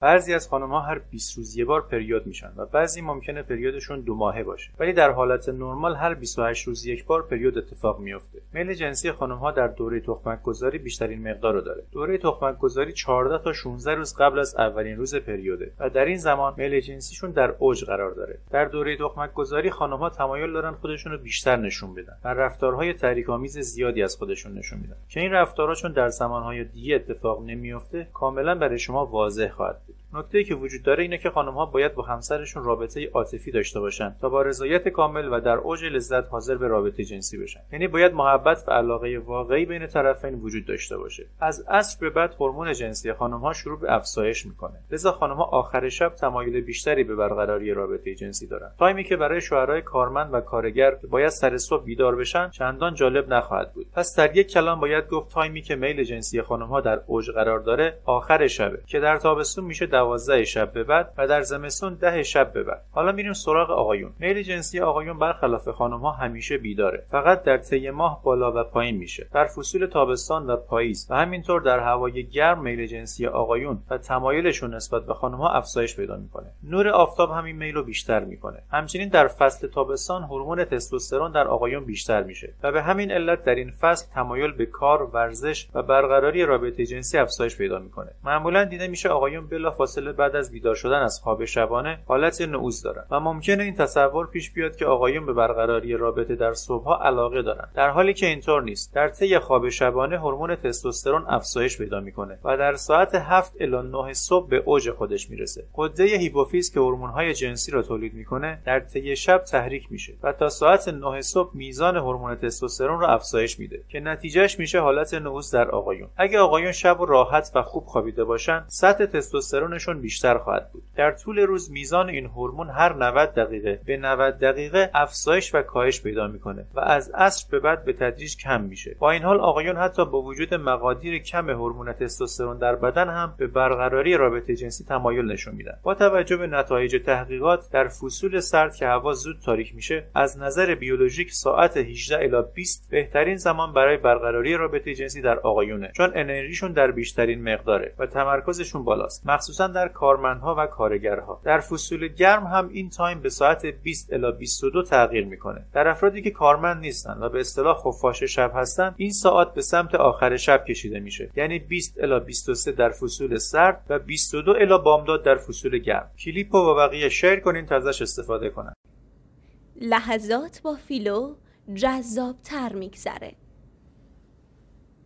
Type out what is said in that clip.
بعضی از خانم‌ها هر 20 روز یه بار پریود میشن و بعضی ممکنه پریودشون 2 ماهه باشه، ولی در حالت نرمال هر 28 روز یک بار پریود اتفاق میفته. میل جنسی خانم‌ها در دوره تخمک‌گذاری بیشترین مقدار رو داره. دوره تخمک‌گذاری 14 تا 16 روز قبل از اولین روز پریوده و در این زمان میل جنسیشون در اوج قرار داره. در دوره تخمک‌گذاری خانم‌ها تمایل دارن خودشون رو بیشتر نشون بدن و رفتارهای تحریک‌آمیز زیادی از خودشون نشون میدن که این رفتارها چون در زمانهای دیگه اتفاق نمیفته کاملا برای شما واضح خواهد بود. نکته‌ای که وجود داره اینه که خانم‌ها باید با همسرشون رابطه عاطفی داشته باشن تا با رضایت کامل و در اوج لذت حاضر به رابطه جنسی بشن. یعنی باید محبت و علاقه واقعی بین طرفین وجود داشته باشه. از عصر به بعد هورمون جنسی خانم‌ها شروع به افزایش میکنه. لذا خانم‌ها آخر شب تمایل بیشتری به برقراری رابطه جنسی دارن. تایمی که برای شوهرای کارمند و کارگر که باید سر صبح بیدار بشن چندان جالب نخواهد بود. پس در یک کلام باید گفت تایمی که میل جنسی خانم‌ها در اوج قرار داره آخر شبه که در تابستون میشه 12 شب به بعد و در زمستون 10 شب به بعد. حالا میریم سراغ آقایون. میل جنسی آقایون برخلاف خانم‌ها همیشه بیداره. فقط در طی ماه بالا و پایین میشه. در فصول تابستان و پاییز و همینطور در هوای گرم میل جنسی آقایون و تمایلشون نسبت به خانم‌ها افزایش پیدا میکنه. نور آفتاب همین میل رو بیشتر میکنه. همچنین در فصل تابستان هورمون تستوسترون در آقایون بیشتر میشه و به همین علت در این فصل تمایل به کار، ورزش و برقراری رابطه جنسی افزایش پیدا میکنه. معمولا دیده میشه آقایون بلافاصله بعد از بیدار شدن از خواب شبانه حالت نعوذ دارن و ممکنه این تصور پیش بیاد که آقایون به برقراری رابطه در صبح‌ها علاقه دارن، در حالی که اینطور نیست. در طی خواب شبانه هورمون تستوسترون افزایش پیدا میکنه و در ساعت 7 الی 9 صبح به اوج خودش میرسه. غده هیپوفیز که هورمون‌های جنسی را تولید میکنه در طی شب تحریک میشه و تا ساعت 9 صبح میزان هورمون تستوسترون را افزایش میده که نتیجهش میشه حالت نعوذ در آقایون. اگه آقایون شب و راحت و خوب خوابیده باشن سطح تستوسترونشون بیشتر خواهد بود. در طول روز میزان این هورمون هر 90 دقیقه به 90 دقیقه افزایش و کاهش پیدا میکنه و از عصر به بعد به تدریج کم میشه. با این حال آقایون حتی با وجود مقادیر کم هورمون تستوسترون در بدن هم به برقراری رابطه جنسی تمایل نشون میدن. با توجه به نتایج تحقیقات در فصول سرد که هوا زود تاریک میشه از نظر بیولوژیک ساعت 18 الی 20 بهترین زمان برای برقراری رابطه جنسی در آقایونه، چون انرژیشون در بیشترین مقداره و تمرکزشون بالاست، مخصوصا در کارمندها و کارگرها. در فصول گرم هم این تایم به ساعت 20 الی 22 تغییر میکنه. در افرادی که کارمند نیستن و به اصطلاح خفاش شب هستن این ساعت به سمت آخر شب کشیده میشه، یعنی 20 الی 23 در فصول سرد و 22 الی بامداد در فصول گرم. کلیپو با بقیه شیر کنین تا ازش استفاده کنن. لحظات با فیلو جذاب‌تر میگذره.